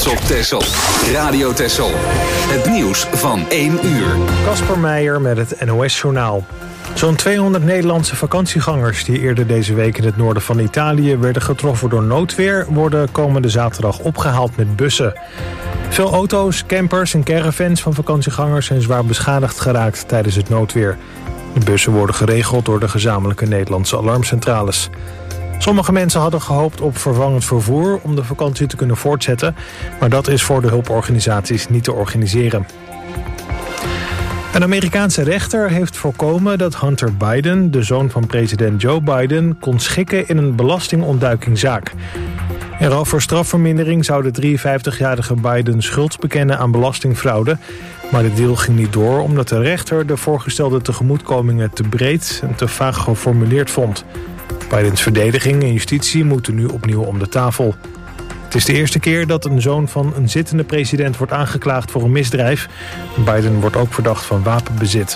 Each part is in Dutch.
op Texel. Radio Texel. Het nieuws van 1 uur. Kasper Meijer met het NOS-journaal. Zo'n 200 Nederlandse vakantiegangers die eerder deze week in het noorden van Italië werden getroffen door noodweer, worden komende zaterdag opgehaald met bussen. Veel auto's, campers en caravans van vakantiegangers zijn zwaar beschadigd geraakt tijdens het noodweer. De bussen worden geregeld door de gezamenlijke Nederlandse alarmcentrales. Sommige mensen hadden gehoopt op vervangend vervoer om de vakantie te kunnen voortzetten, maar dat is voor de hulporganisaties niet te organiseren. Een Amerikaanse rechter heeft voorkomen dat Hunter Biden, de zoon van president Joe Biden, kon schikken in een belastingontduikingzaak. In ruil voor strafvermindering zou de 53-jarige Biden schuld bekennen aan belastingfraude. Maar de deal ging niet door omdat de rechter de voorgestelde tegemoetkomingen te breed en te vaag geformuleerd vond. Bidens verdediging en justitie moeten nu opnieuw om de tafel. Het is de eerste keer dat een zoon van een zittende president wordt aangeklaagd voor een misdrijf. Biden wordt ook verdacht van wapenbezit.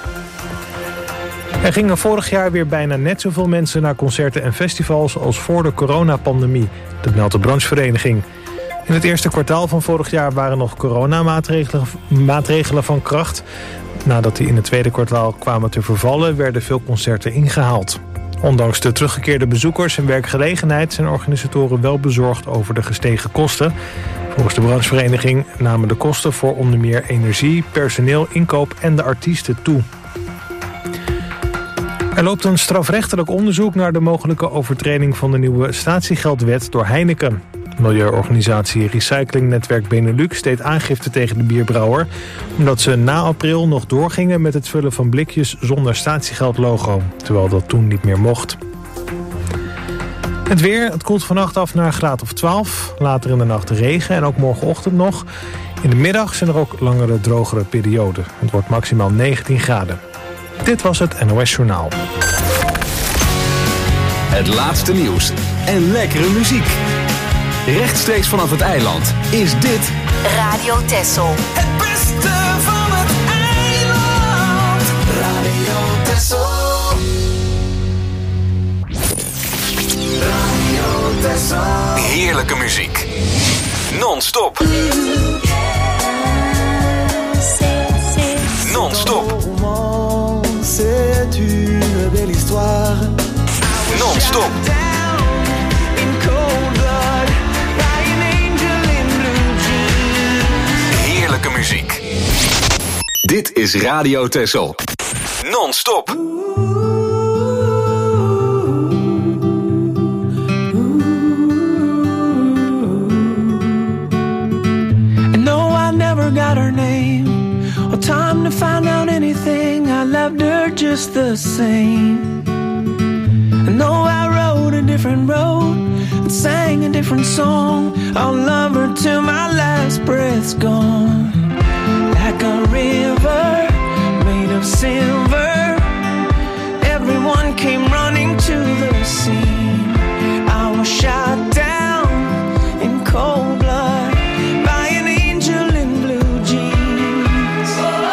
Er gingen vorig jaar weer bijna net zoveel mensen naar concerten en festivals als voor de coronapandemie. Dat meldt de branchevereniging. In het eerste kwartaal van vorig jaar waren nog coronamaatregelen van kracht. Nadat die in het tweede kwartaal kwamen te vervallen, werden veel concerten ingehaald. Ondanks de teruggekeerde bezoekers en werkgelegenheid zijn organisatoren wel bezorgd over de gestegen kosten. Volgens de branchevereniging namen de kosten voor onder meer energie, personeel, inkoop en de artiesten toe. Er loopt een strafrechtelijk onderzoek naar de mogelijke overtreding van de nieuwe statiegeldwet door Heineken. Milieuorganisatie Recyclingnetwerk Benelux deed aangifte tegen de bierbrouwer, omdat ze na april nog doorgingen met het vullen van blikjes zonder statiegeldlogo, terwijl dat toen niet meer mocht. Het weer, het koelt vannacht af naar een graad of 12. Later in de nacht regen en ook morgenochtend nog. In de middag zijn er ook langere, drogere perioden. Het wordt maximaal 19 graden. Dit was het NOS Journaal. Het laatste nieuws en lekkere muziek. Rechtstreeks vanaf het eiland is dit Radio Texel. Het beste van het eiland. Radio Texel. Radio Texel. heerlijke muziek. Non-stop. Non-stop. C'est une belle histoire. Non-stop. Heerlijke muziek. Dit is Radio Texel. Non-stop. Got her name or time to find out anything. I loved her just the same. And though I rode a different road and sang a different song, I'll love her till my last breath's gone. Like a river made of silver, everyone came running to the scene. I was shot down in cold blood by an angel in blue jeans.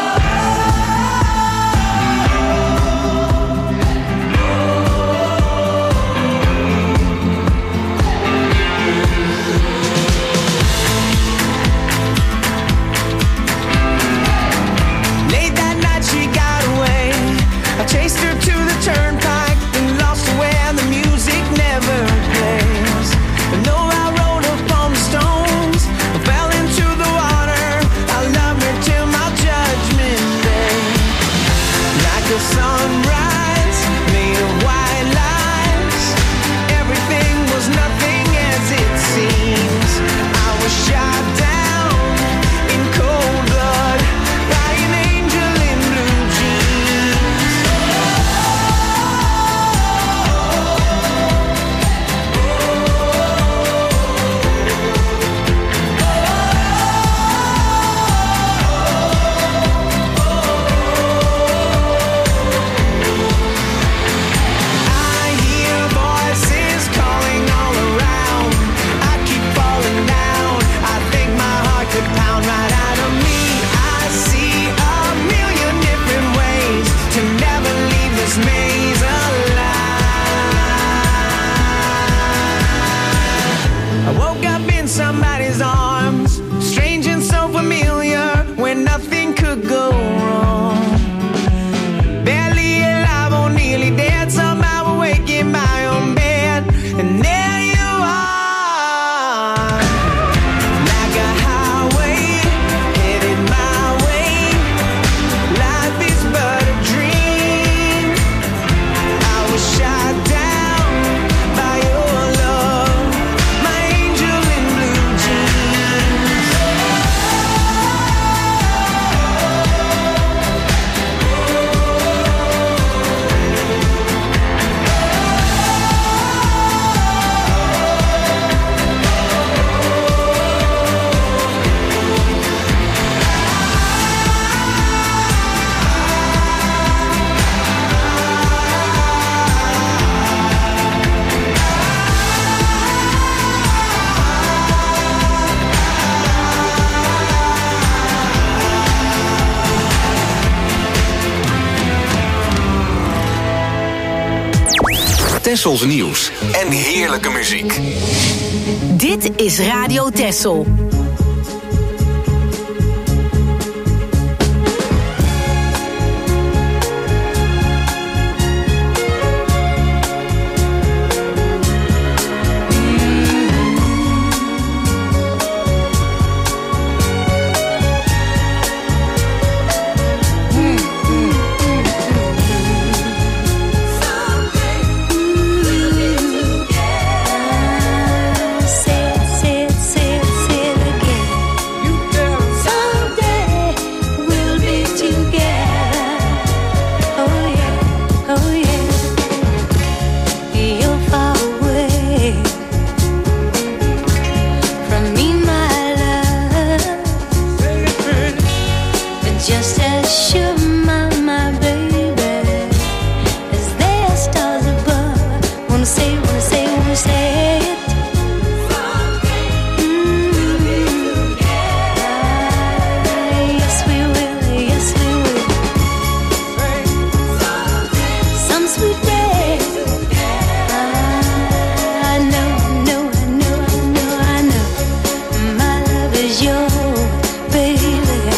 Late that night she got away. I chased her to the turnpike and lost her where the music up in somebody's arms, strange and so familiar, where nothing could go wrong. Barely alive or nearly dead, somehow awake in my own bed, and there you are, like a highway headed my way. Life is but a dream. I was shot down by your love, my angel in blue jeans. Tessels nieuws en heerlijke muziek. Dit is Radio Tessel. Just as sure, my baby, as there are stars above. Wanna say it. Yes, we will. Some sweet day. I know. My love is your baby.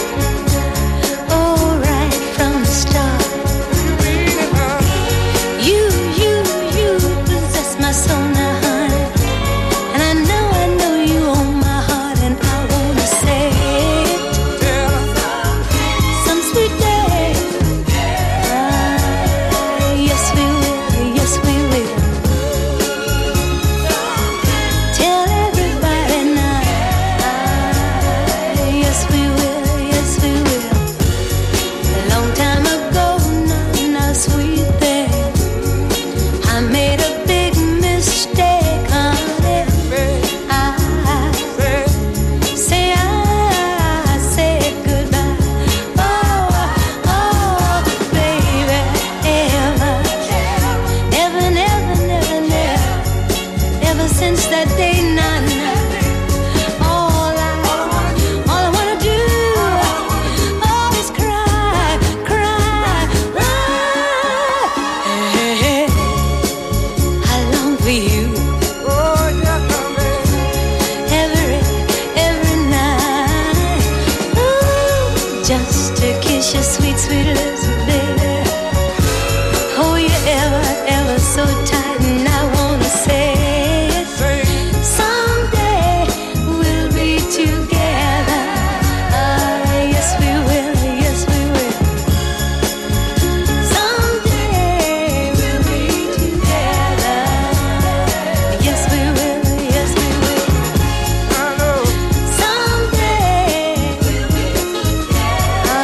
Just to kiss your sweet lips, baby. Oh, you're ever so tight, and I wanna say it. Someday we'll be together. Yes, we will. Someday we'll be together. Yes, we will. I know. Someday we'll be together.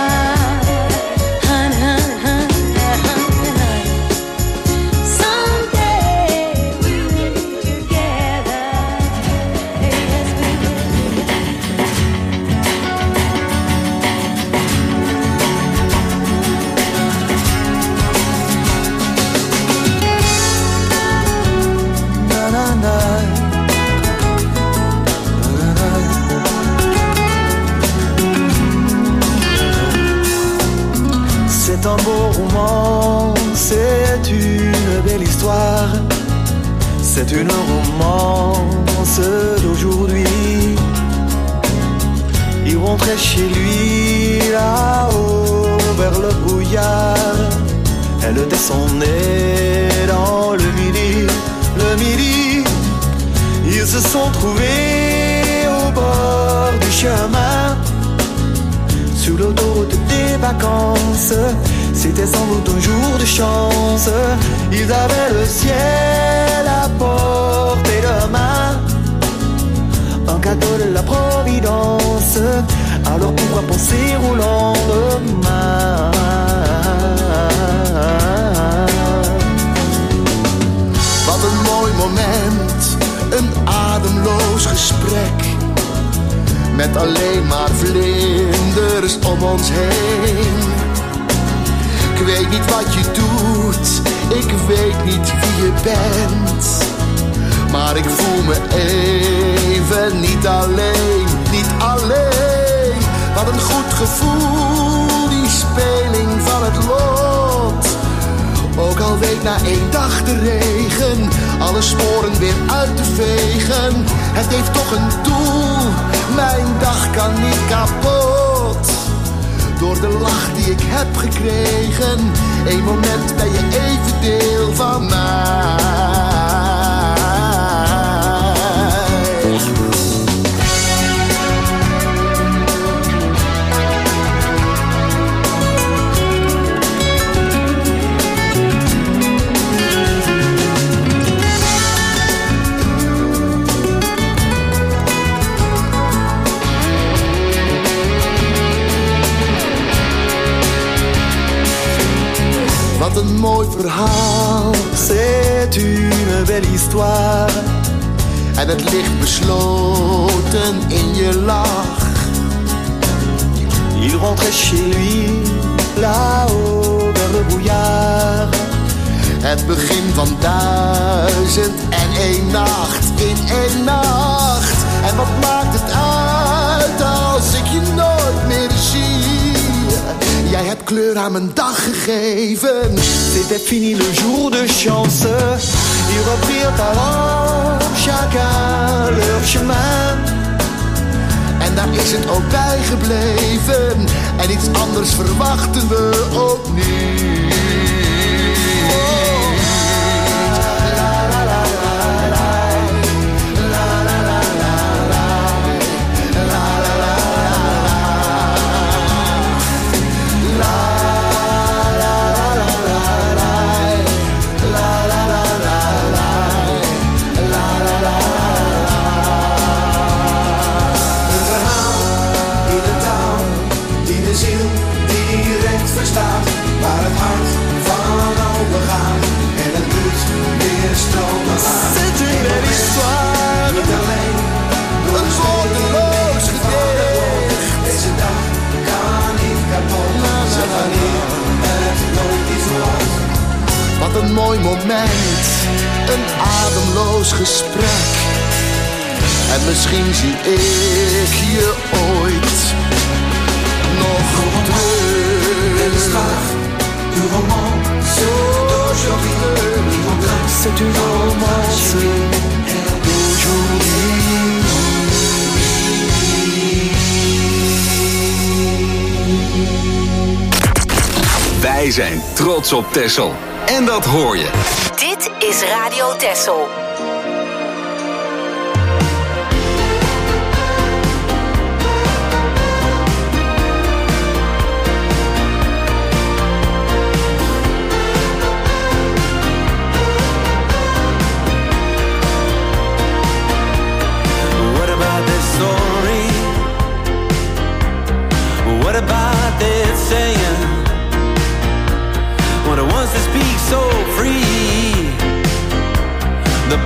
C'est un beau roman, c'est une belle histoire. C'est une romance d'aujourd'hui. rentrait chez lui là-haut vers le brouillard. Elle descendait dans le midi. Ils se sont trouvés au bord du chemin, sur l'autoroute des vacances. C'était sans doute un jour de chance. Ils avaient le ciel à portée de main, un cadeau de la Providence. Alors pourquoi penser au lendemain? Wat een mooi moment, een ademloos gesprek, met alleen maar vlinders om ons heen. Ik weet niet wat je doet, ik weet niet wie je bent, maar ik voel me even niet alleen. Wat een goed gevoel, die speling van het lot. Ook al week na 1 dag de regen alle sporen weer uit te vegen. Het heeft toch een doel, mijn dag kan niet kapot. Door de lach die ik heb gekregen, 1 moment ben je even deel van mij. Wat een mooi verhaal, c'est une belle histoire. En het ligt besloten in je lach. Il rentrait chez lui, là-haut vers le brouillard. Het begin van 1001 nacht in 1 nacht. En wat maakt het uit als ik je nooit meer zie? Jij hebt kleur aan mijn dag gegeven. C'était fini le jour de chance. Ils reprirent alors chacun leur chemin. En daar is het ook bij gebleven. En iets anders verwachten we ook niet. Wat een mooi moment, een ademloos gesprek. En misschien zie ik je ooit nog terug. Du romance d'aujourd'hui, c'est une romance d'aujourd'hui. Wij zijn trots op Texel. En dat hoor je. Dit is Radio Texel. What about this story? What about this saying? What it wants to speak so free. The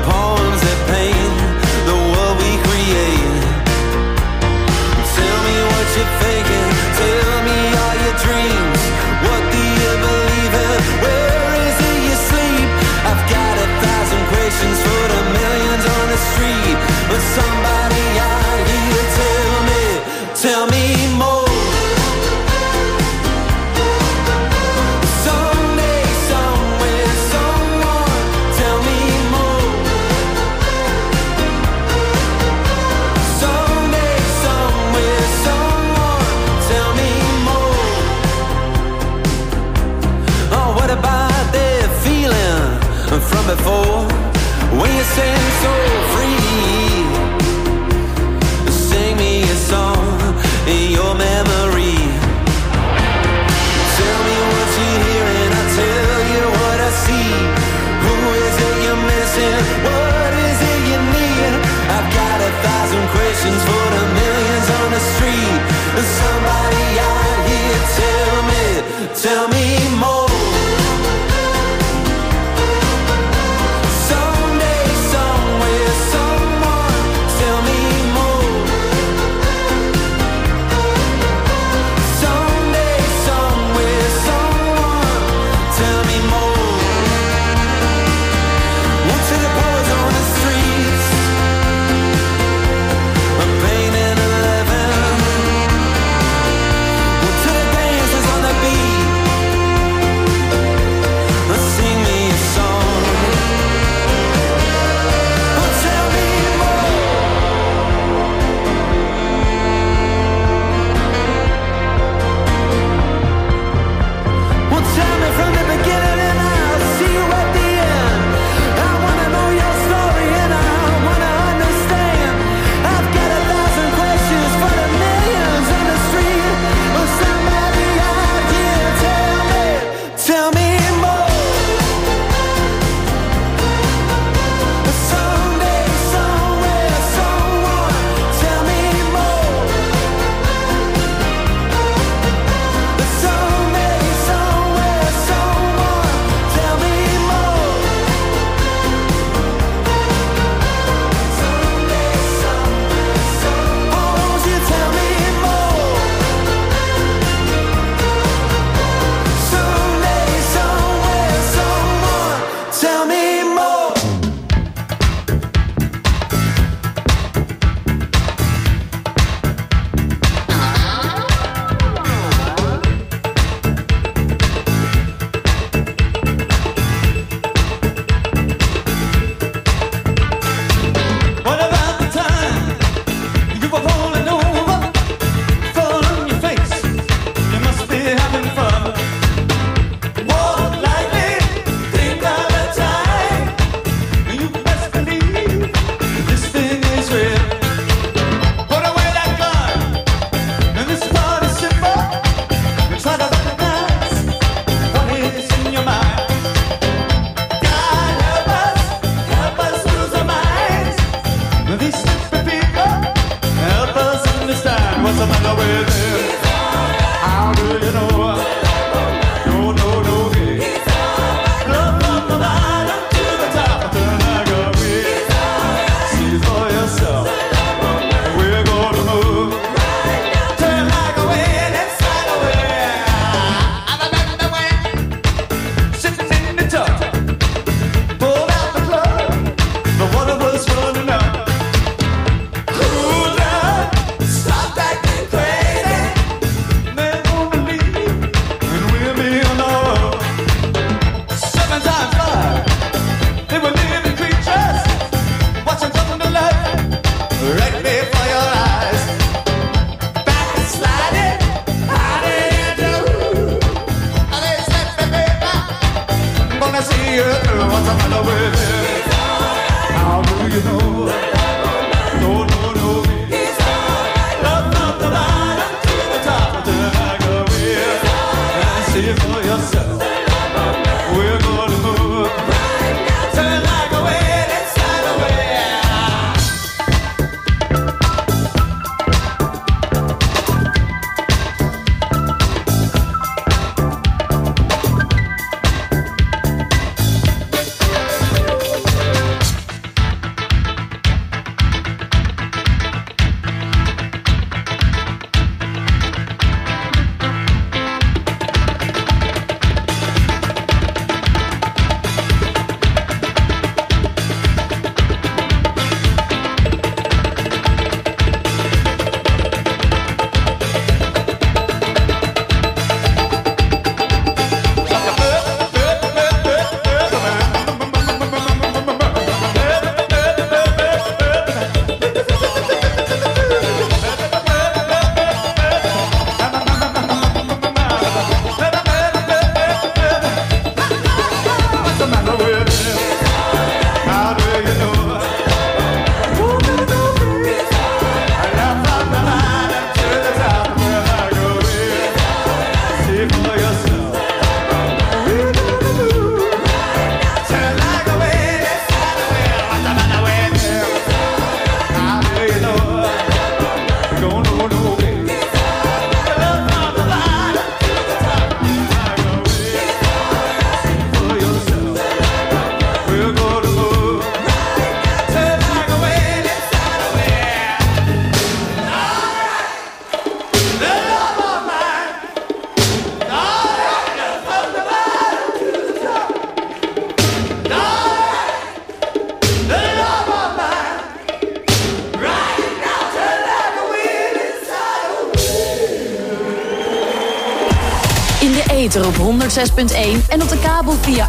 ether op 106.1 en op de kabel via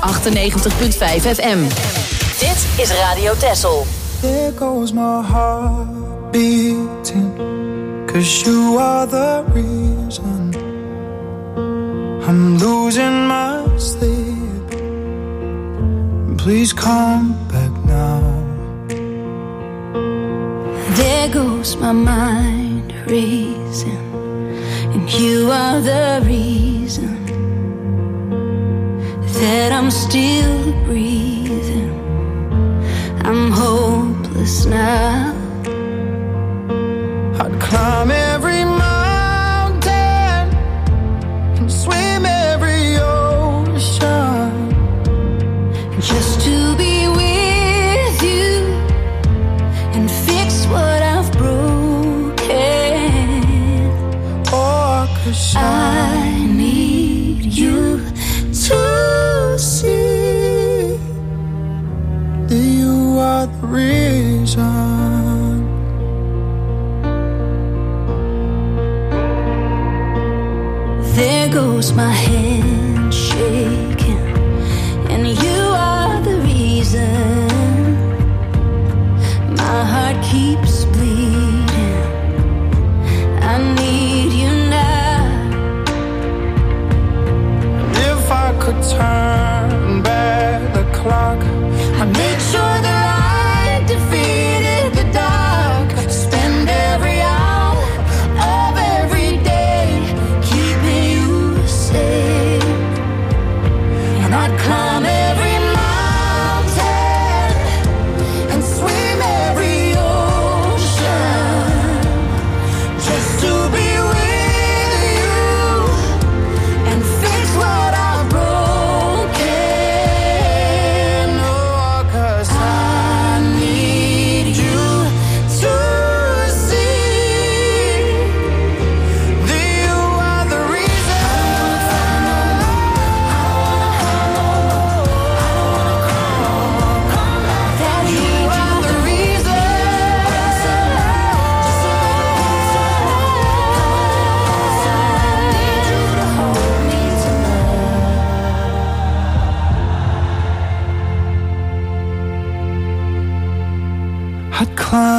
98.5 FM. Dit is Radio Texel. There goes my heart beating, 'cause you are the reason I'm losing my sleep. Please come back now. There goes my mind racing, and you are the reason that I'm still breathing. I'm hopeless now. I'd climb every mountain and swim every ocean just to be with you and fix what I've broken. Oh, 'cause I need you to see that you are the reason. There goes my hand shaking, and you are the reason my heart keeps bleeding. I need you now. If I could turn back the clock, I'd make sure the light defeated the dark. Spend every hour of every day keeping you safe. And I'd climb every mountain and swim every ocean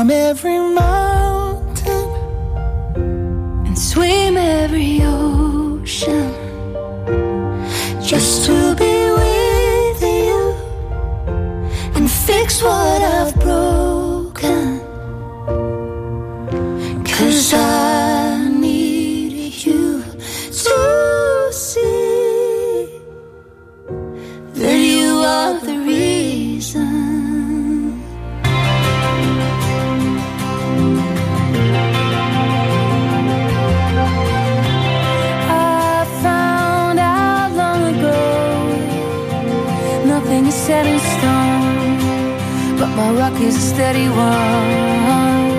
climb every mountain and swim every ocean just to be with you and fix what I've broken. 'Cause I need you to see that you are the reason. Set in stone, but my rock is a steady one.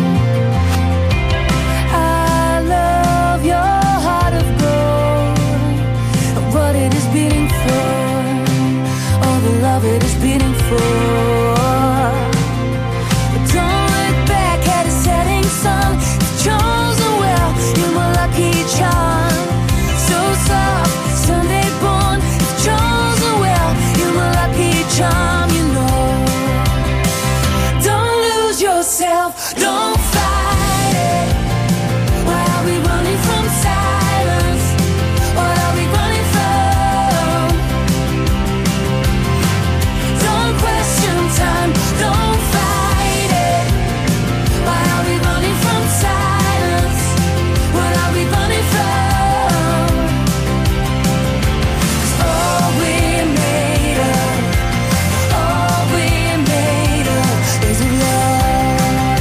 I love your heart of gold, what it is beating for, all the love it is beating for. But don't look back at a setting sun. You've chosen well, you're my lucky charm. So soft, Sunday born. You've chosen well, you're my lucky charm, you know. Don't lose yourself, don't fight it. Why are we running from silence? What are we running from? Don't question time, don't fight it. Why are we running from silence? What are we running from? 'Cause all we're made of, all we're made of is of love.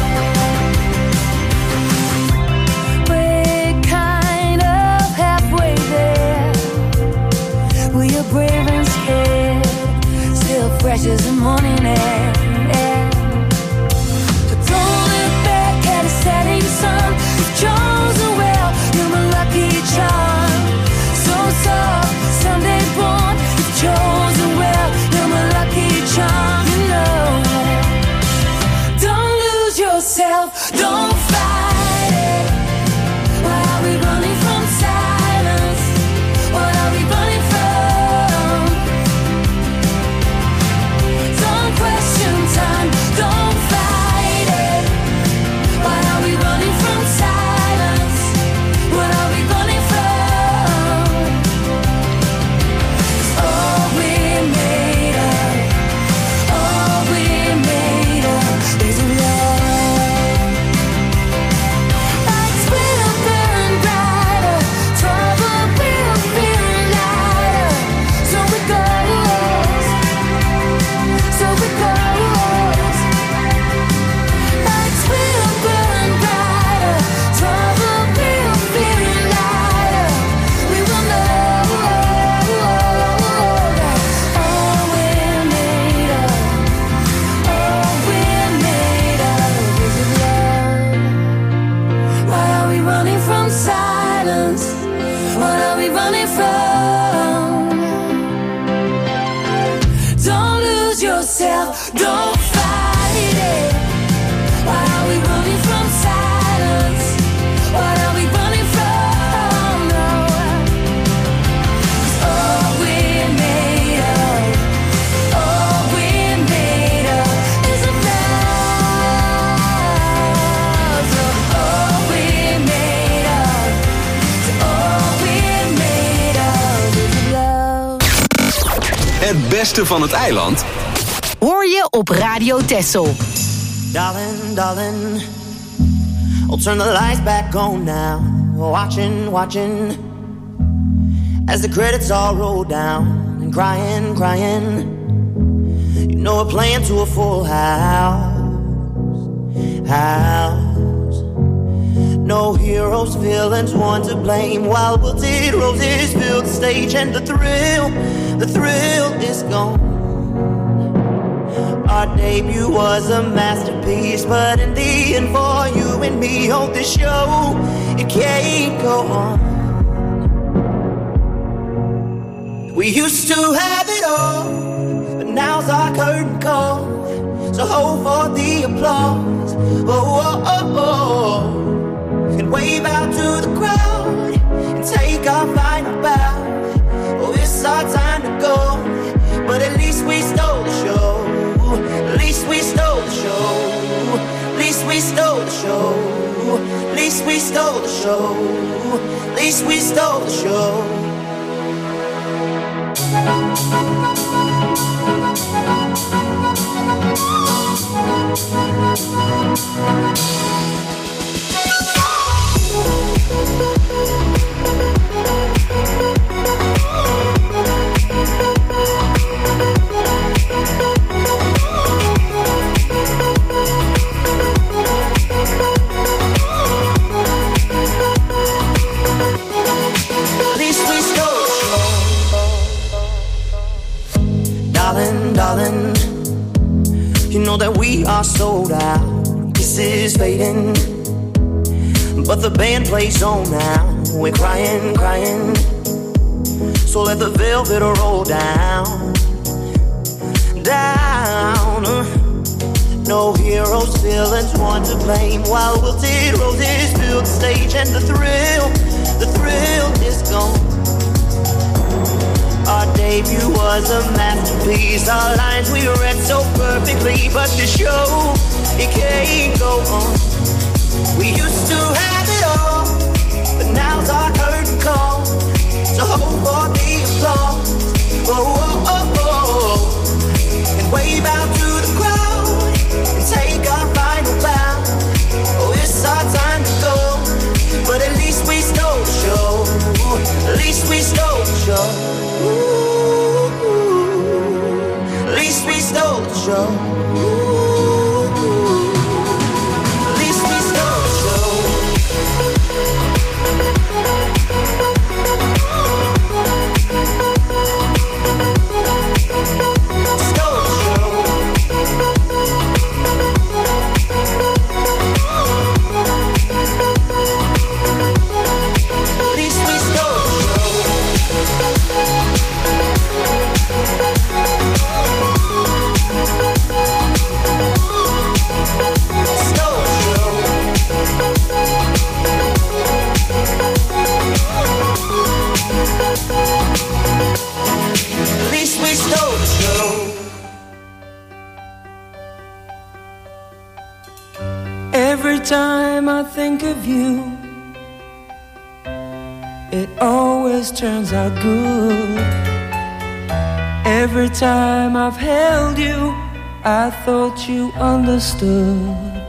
We're kind of halfway there. We're brave and scared, still fresh as the morning air. But don't look back at a setting sun. You've chosen well, you're my lucky charm. So soft, Sunday born. You've chosen well, you're my lucky charm, you know. Don't lose yourself, don't fight it. Why are we running from silence? What are we running from? Don't question time, don't fight it. Why are we running from silence? What are we running from? 'Cause all we're made of, all we're made of is of love. Lights will burn brighter, trouble will feel lighter. So it goes, so it goes. Lights will burn brighter, trouble will feel lighter. We will know all we're made of, all we're made of is of love. Why are we running from silence? What are we running from? Don't lose yourself, don't fight it. Why are we running from silence? What are we running from? No. 'Cause all we're made of, all we're made of is of love. So all we're made of, so all we're made of is of love. Het beste van het eiland Hoor je op Radio Texel. Darling, darling, I'll turn the lights back on now. Watching, watching, as the credits all roll down. And crying, crying, you know we're playing to a full house. No heroes, villains, one to blame. While wilted roses fill the stage. And the thrill is gone. Our debut was a masterpiece, but in the end for you and me on this show, it can't go on. We used to have it all, but now's our curtain call. So hold for the applause, oh, oh, oh, oh. And wave out to the crowd and take our final bow. Oh, it's our time to go, but at least we stole the show. At least we stole the show. At least we stole the show. At least we stole the show. At least we stole the show. Darling, you know that we are sold out. This is fading, but the band plays on now. We're crying, crying, so let the velvet roll down, down. No heroes, villains, one to blame. While wilted roses fill the stage, and the thrill is gone. Our debut was a masterpiece. Our lines we read so perfectly, but the show, it can't go on. We used to have it all, but now's our curtain call. So hold for the applause, oh, oh, oh, oh. And wave out to the crowd and take our final bow. Oh, it's our time to go, but at least we stole the show. At least we stole the show. At least we stole the show. At least we stole the show. Stole the show. At least we stole the show. At least we stole the show. Every time I think of you, it always turns out good. Every time I've held you, I thought you understood.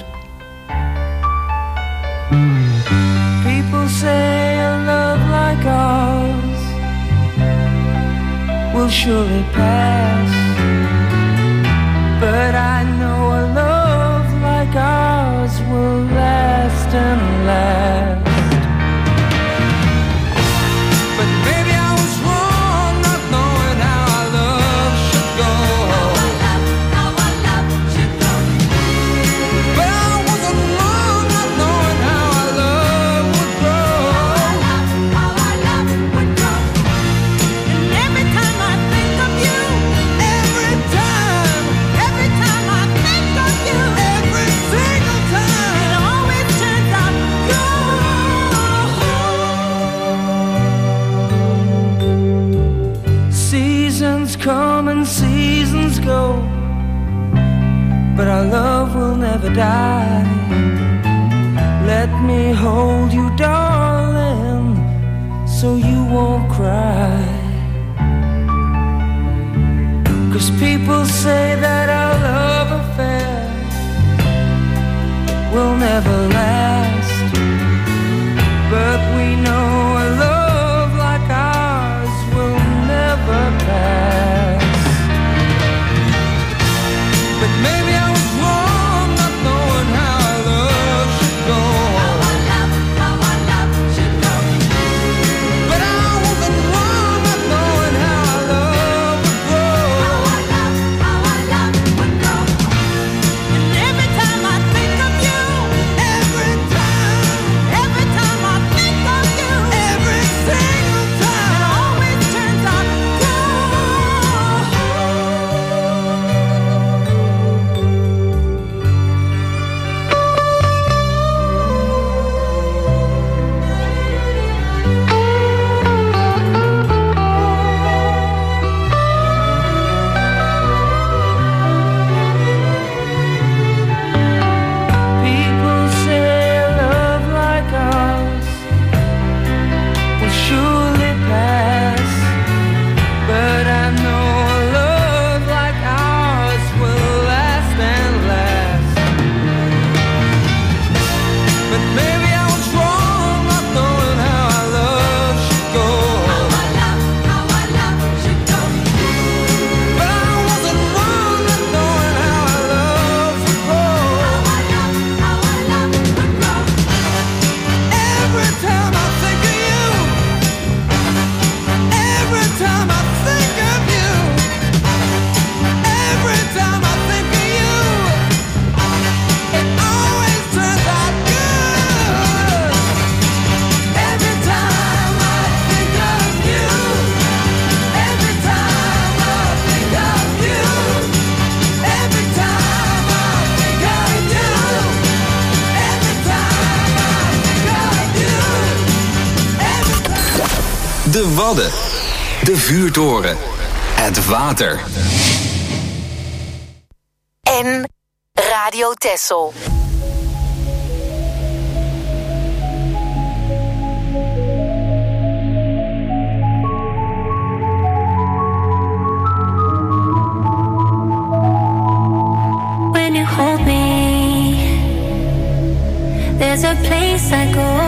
People say a love like ours will surely pass, but I know a love like ours will last and last. But maybe I was wrong not knowing how our love should go. How our love should go. But I wasn't wrong not knowing how our love would grow. How our love would grow. And every time I think of you, every time I think of you, every single time, it always turns out good. Seasons come and seasons go, but our love will never die. Let me hold you, darling, so you won't cry. 'Cause people say that our love affair will never last, but we know a love like ours will never pass. But maybe I was wrong not knowing how our love should go. How our love should go. But I wasn't wrong not knowing how our love would grow. How our love would grow. And every time I think of you, every time I think of you, De Wadden, de vuurtoren, het water. En Radio Texel. When you hold me, there's a place I go.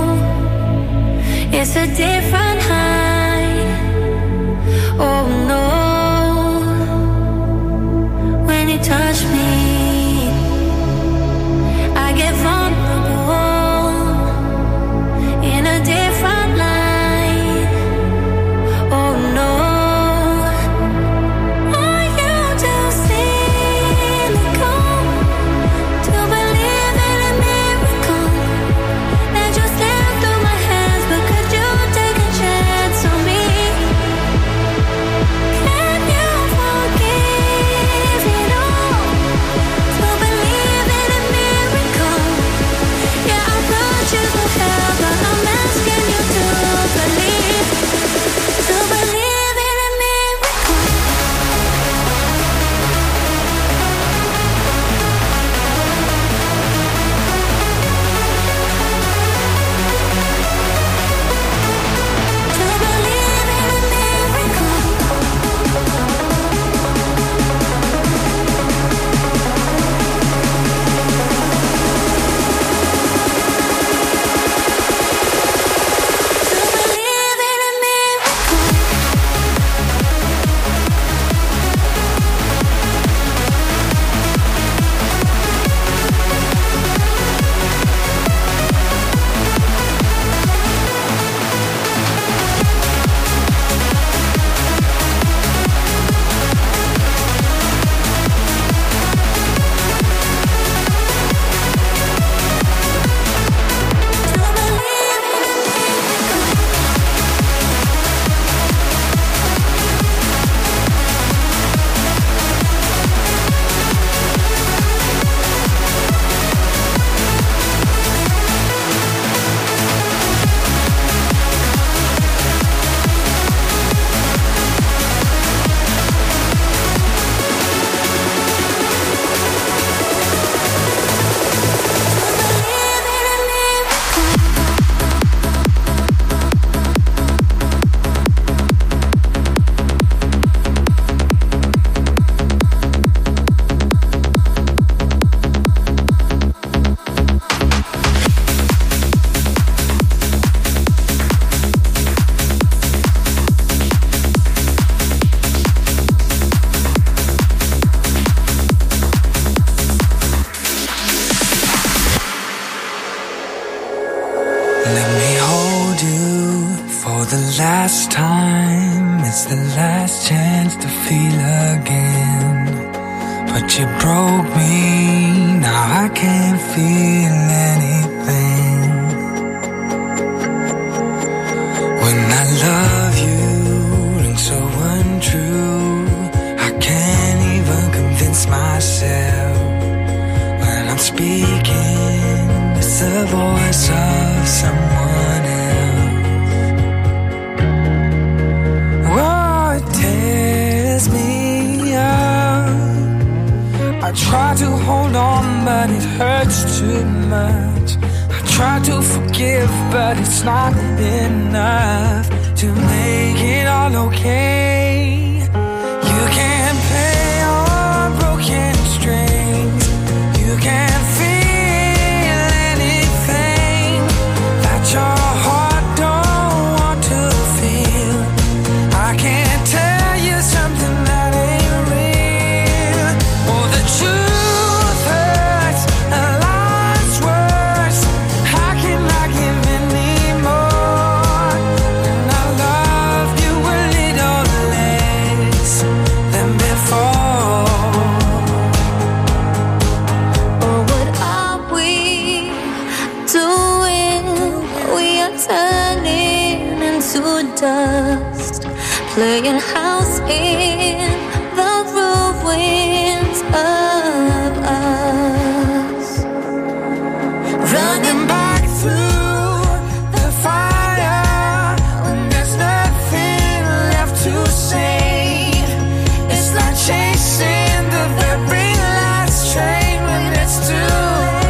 It's a different high. Oh no. When you touch me, I get vulnerable in a different light. Oh no. Are you too cynical to believe in a miracle that just slipped through my hands? But could you take a chance on me? Can you forgive it all to believe in a miracle? Yeah, I'll put you to hell, but I'm asking you to believe in a miracle. To believe in a miracle. To believe in a miracle. Let me hold you for the last time. It's the last chance to feel again. But you broke me, now I can't feel anything. When I love you, rings so untrue. I can't even convince myself. When I'm speaking, it's the voice of someone else. Oh, it tears me up. I try to hold on, but it hurts too much. I try to forgive, but it's not enough to make it all okay. You can't play on broken strings. You can't feel anything. to dust, playing house in the ruins of us, running back through the fire when there's nothing left to say. It's like chasing the very last train when it's too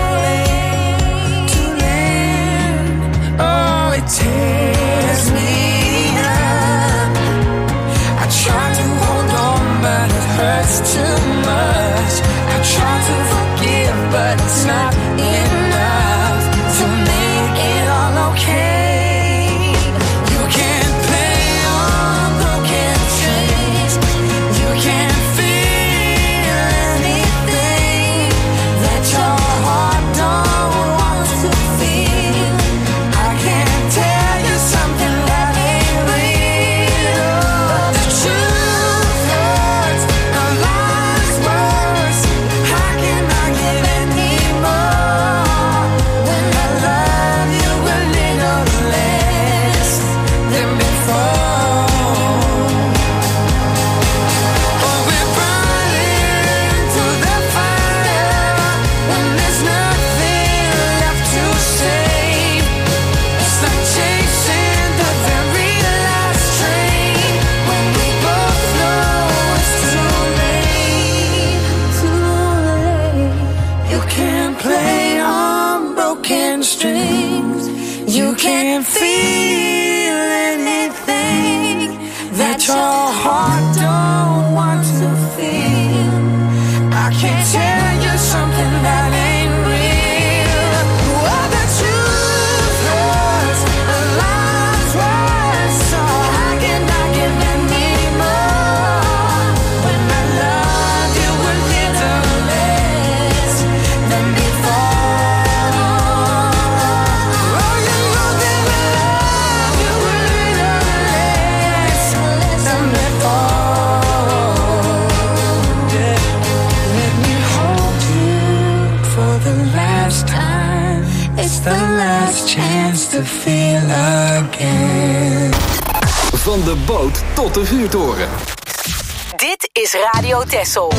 late. Oh, it tears me up. I try to hold on, but it hurts too much. I try to forgive, but it's not enough to make it all okay. You can't play on broken strings. You can't feel anything that your heart don't want to feel. I can't tell you something that ain't real. But the truth hurts, our lives worse. How can I give any more when I love you a little less than before? Oh, we're running through the fire when there's nothing left to say. It's like chasing the very last train when we both know it's too late. You can't play on broken strings. You can't feel anything that your heart don't want to feel. I can't tell you something that ain't real. Oh, the truth hurts, the lies worse. So how can I give any more when I love you a little less than before? Oh, you know that I love you a little less than before. Yeah. Let me hold you for the last time. It's the last chance to feel again. Van de boot tot de vuurtoren. Dit is Radio Texel.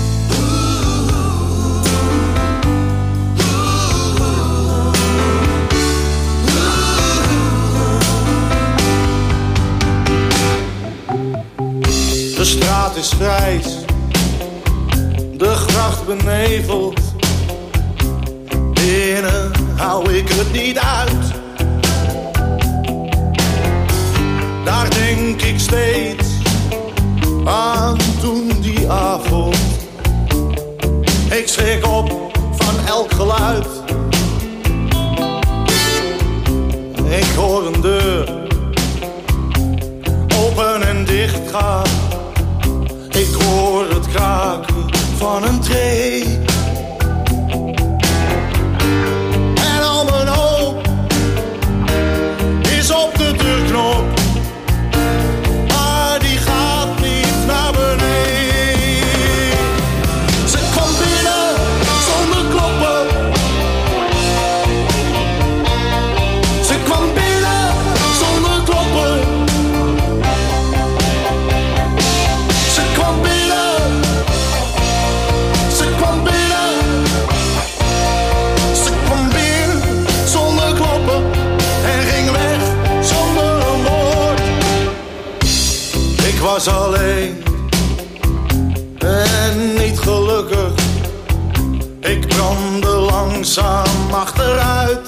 De straat is grijs, de gracht beneveld. Binnen hou ik het niet uit. Daar denk ik steeds aan toen die avond. Ik schrik op van elk geluid. Ik hoor een deur open en dicht gaan. Ik hoor het kraken van een tree. En al mijn hoop is op de deurknop, maar die gaat niet naar beneden. Ze kwam binnen zonder kloppen. Ze kwam binnen zonder kloppen. Ze kwam binnen. Ze kwam binnen. Ze kwam binnen zonder kloppen en ging weg zonder een woord. Ik was alleen en niet gelukkig. Ik brandde langzaam achteruit.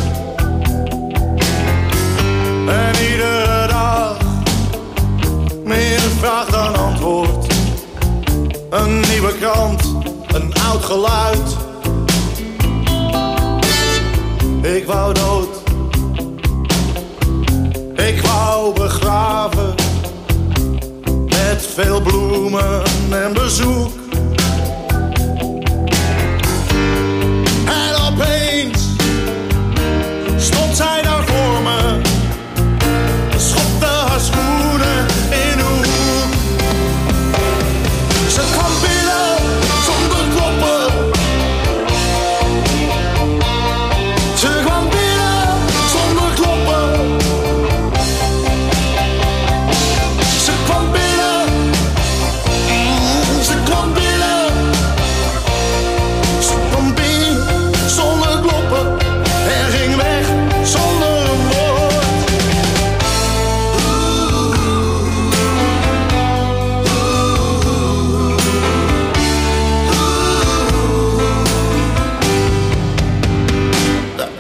En iedere dag meer vraag dan antwoord. Een nieuwe krant, een oud geluid. Ik wou dood. Ik wou begraven. Met veel bloemen en bezoek. En opeens stond zij daar voor me. Schopte haar schoenen in een hoek. Ze kwam binnen zonder kloppen. Ze kwam binnen zonder kloppen.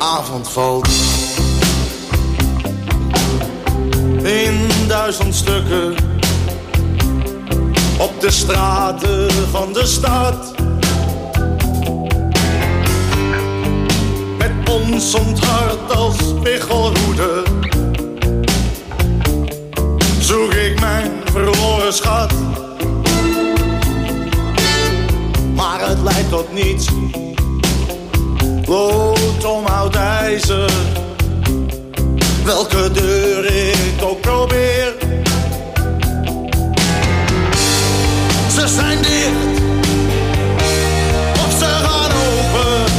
avond valt in 1000 stukken op de straten van de stad. Met ons onthart als spiegelhoede zoek ik mijn verloren schat. Maar het lijkt tot niets, lood om oud ijzer. Welke deur ik ook probeer, ze zijn dicht of ze gaan open.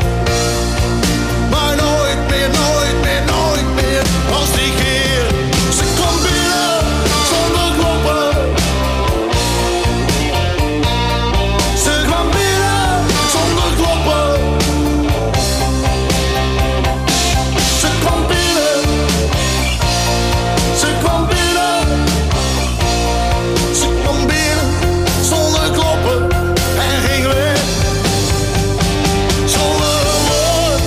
Maar nooit meer, nooit meer, nooit meer als die keer. Ze komt binnen zonder kloppen. Ze kwam binnen zonder kloppen. Ze kwam binnen. Ze kwam binnen. Ze kwam binnen zonder kloppen en ging weg. Zonder een woord.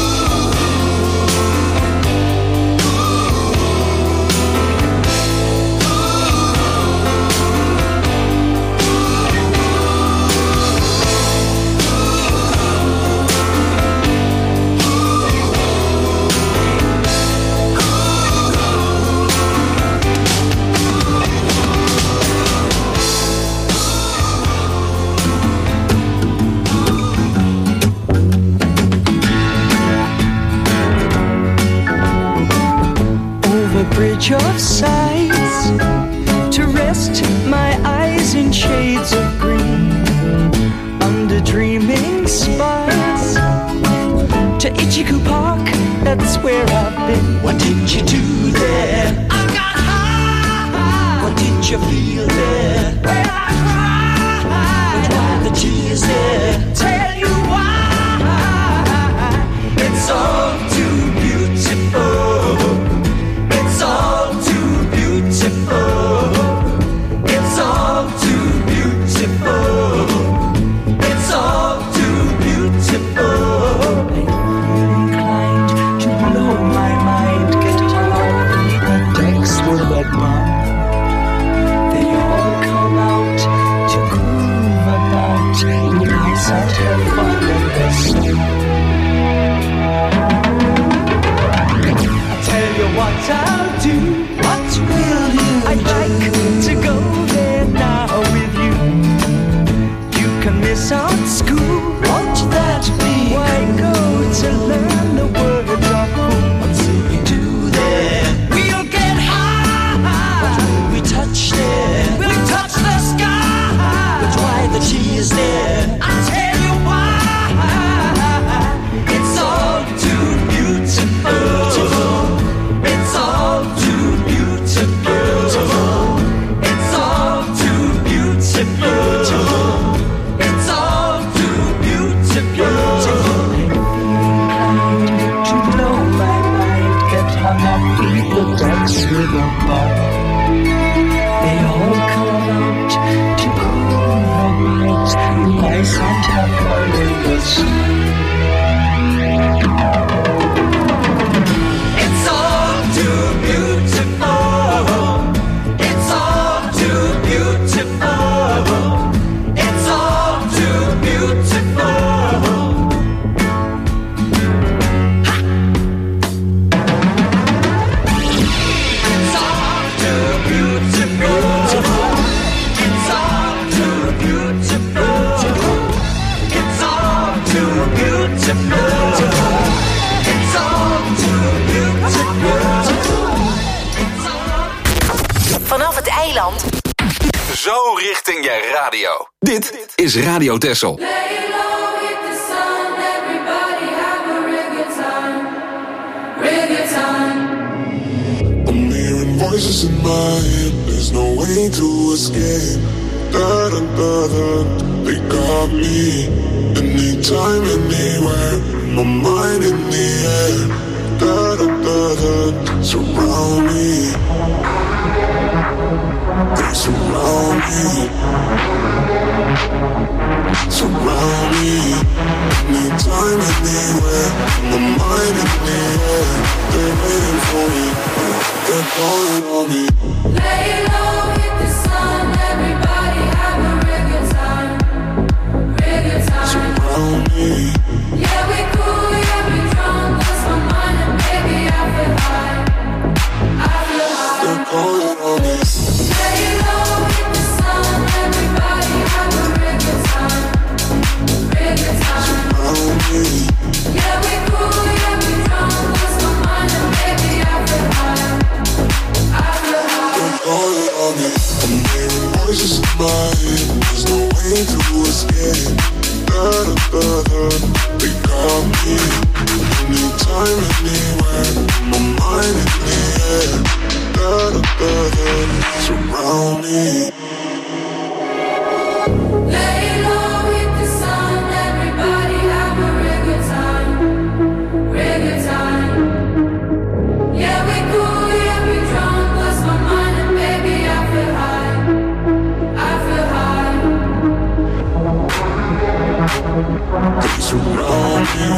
Over bridge of sighs to rest my eyes in shades of green, under dreaming spires to Ichiku Park, that's where I've been. What did you do there? I got high. What did you feel there? Well, I cried. Why the tears there? Tell you why. It's all too beautiful. It's all too beautiful. It's all too beautiful. It's all too beautiful. I'm inclined to blow my mind, get high. The decks were like mine. They all come out to groove about, and I sat have fun in the sun. Tell you what I'll do. What will you I'd do? Like to go there now with you. You can miss out school. Won't that be? Why go to learn the word of cool? What will we do there? We'll get high. What will we touch there? We'll touch the sky. But why the tears there? I'll tell you why. It's all too beautiful. It's all too beautiful. It's all too beautiful. It's all too beautiful. To blow my mind, get hung up in the decks with a bar. They all come out to groove about, and I sat have fun in the sun. It's all too beautiful. It's all too beautiful. It's all too beautiful. It's all too beautiful. It's all too beautiful. It's all too beautiful. It's all too beautiful. Vanaf het eiland. Zo richting je radio. Dit is Radio Texel. I'm hearing voices in my head. There's no way to escape. Da da da da. They got me. Anytime, anywhere. My mind in the air. Da da da da. Surround me. They surround me. Surround me. Anytime, anywhere. My mind calling on me. Lay low, hit the sun. Everybody have a real good time. Real good time. Surround me. Yeah, we cool, yeah, we drunk. Lost my mind and baby, I feel high. I feel high. They're calling on me. Lay low, hit the sun. Everybody have a real good time. Real good time. Surround me. Yeah, we cool, yeah, we drunk. Lost my mind and baby, I feel high. I feel high. They're calling on me. I'm hearing voices in my head. There's no way to escape. Da-da-da-da. They got me. Anytime, anywhere. My mind in the air. Da-da-da-da. Surround me. Lay low, hit the sun. Everybody have a real good time. Real good time. Yeah, we cool, yeah, we drunk. Lost my mind and baby, I feel high. I feel high. They surround me.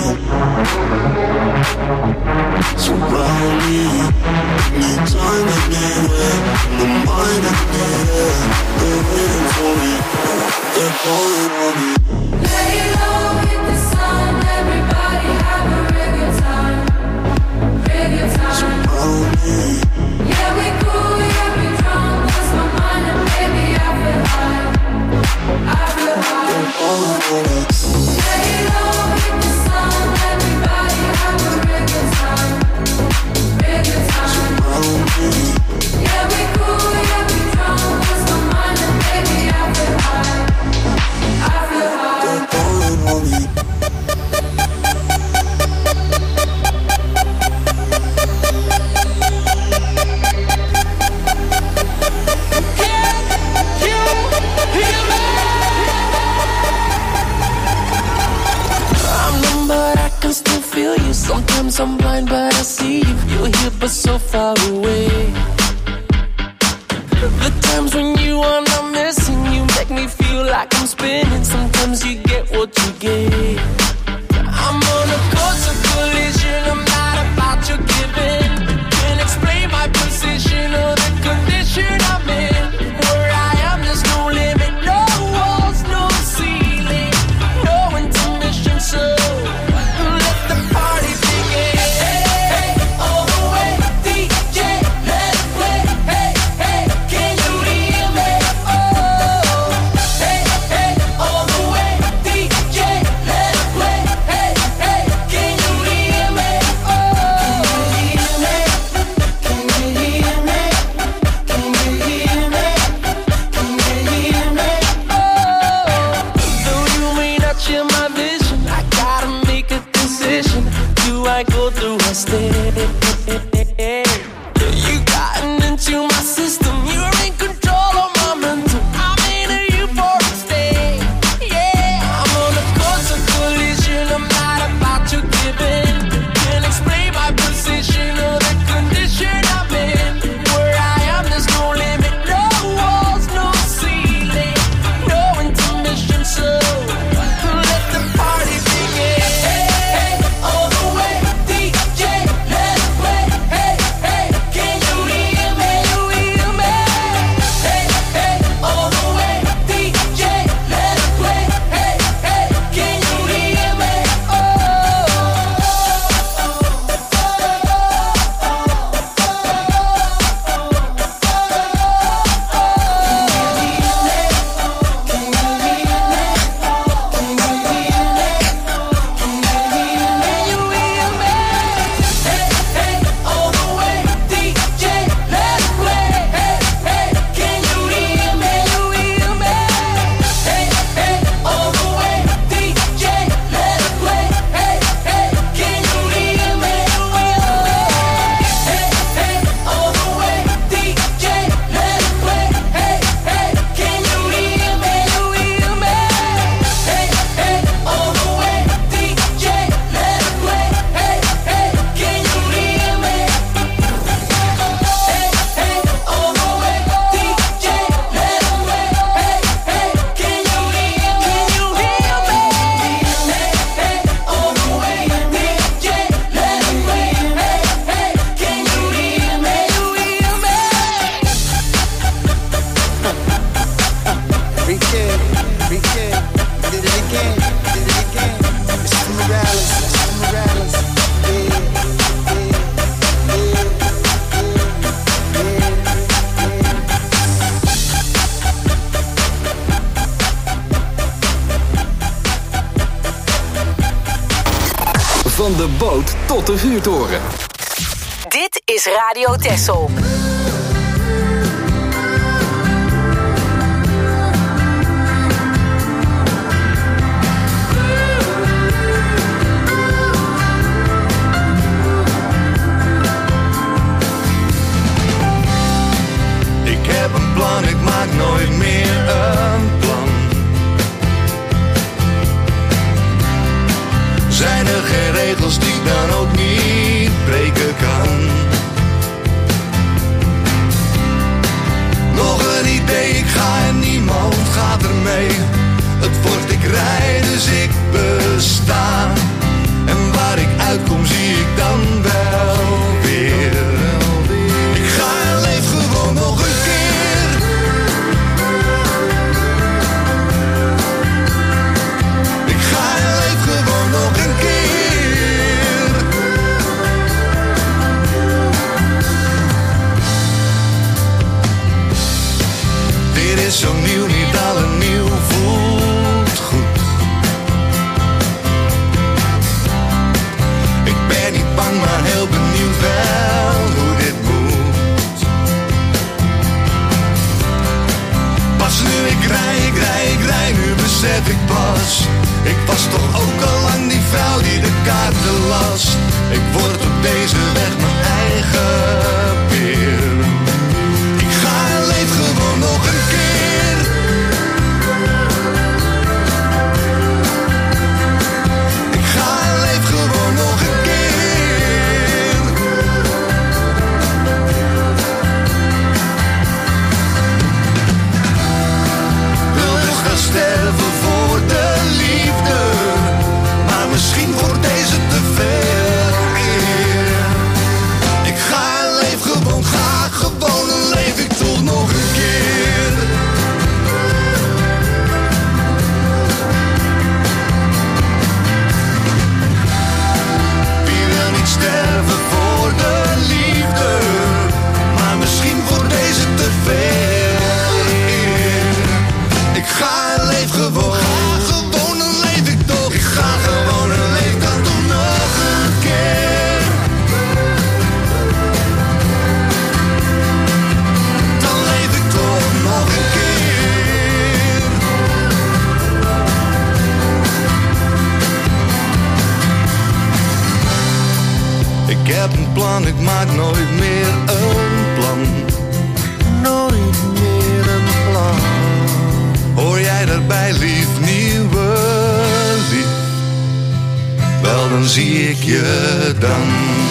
Surround me. Anytime, anywhere. My mind in the air. They're waiting for me. They're calling on me. Lay low, hit the sun. Everybody have a real good time. Real good time. Surround me. Yeah, we cool, yeah, we drunk. Lost my mind and baby, I feel high. I feel high. They're calling on me. Lay low, hit the sun. Everybody have a real good time. Real good time. Surround me. Yeah, we cool, yeah, we drunk. Lost my mind and baby, I feel high. I feel high. They're calling on me. I'm numb, but I can still feel you. Sometimes I'm blind, but I see you. You're here, but so far away. The times when you are not missing, you make me feel like I'm spinning. Sometimes you get what you get. I'm on a course of collision. I'm not about to give in. Can't explain my position or the condition I'm in. Where I am, there's no limit, no walls, no ceiling, no intermission. So let the party begin. Hey, hey, all the way, DJ, let it play. Hey, hey, can you hear me? Oh, hey, hey, all the way, DJ, let it play. Hey, hey, can you hear me? Oh, can you hear me? Can you hear me? Can you hear me? Can you hear me? Oh, though you may not share my vision, I gotta make a decision. Do I go through or stay? You gotten into my system. You're in control of my mental. I'm in a euphoric state. Yeah, I'm on a course of collision. I'm not about to give in. Can't explain my position or the condition I'm in. Where I am, there's no limit, no walls, no ceiling, no intermission. So let the party begin. Hey, hey, all the way, DJ, let it play. Hey, hey, can you hear me? Can you hear me? de boot tot de vuurtoren. Dit is Radio Texel. Ik heb een plan, ik maak nooit meer een plan. Zijn er geen regels die ik dan ook niet breken kan? Nog een idee, ik ga en niemand gaat ermee. Het wordt ik rij, dus ik besta. En waar ik uitkom zie ik dan wel weer. Ik ga en leef gewoon nog een keer. Ik ga en leef gewoon nog een keer. Dit is zo nieuw, niet alle nieuw voelt goed. Ik ben niet bang, maar heel benieuwd wel hoe dit moet. Pas nu ik rij, nu besef ik pas. Ik was toch ook al lang die vrouw die de kaarten las. Ik word op deze weg mijn eigen peer. Ik ga en leef gewoon nog een keer. Ik ga en leef gewoon nog een keer. Wil dus gaan sterven voor de liefde, maar misschien wordt deze te veel eer. Ik ga en leef gewoon, ga gewoon en leef ik toch nog een keer. Wie wil niet sterven voor de liefde, maar misschien wordt deze te veel eer. Ik ga en leef gewoon, ga gewoon en leef ik toch. Ik ga gewoon en leef dan toch nog een keer. Dan leef ik toch nog een keer. Ik heb een plan, ik maak nooit meer een plan. Nooit meer een plan. Hoor jij daarbij, lief, nieuwe lief? Wel, dan zie ik je dan.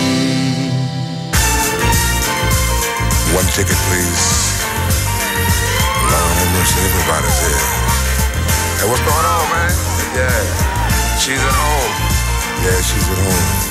One ticket, please. Lord have mercy, everybody's here. Hey, what's going on, man? Yeah, she's at home. Yeah, she's at home.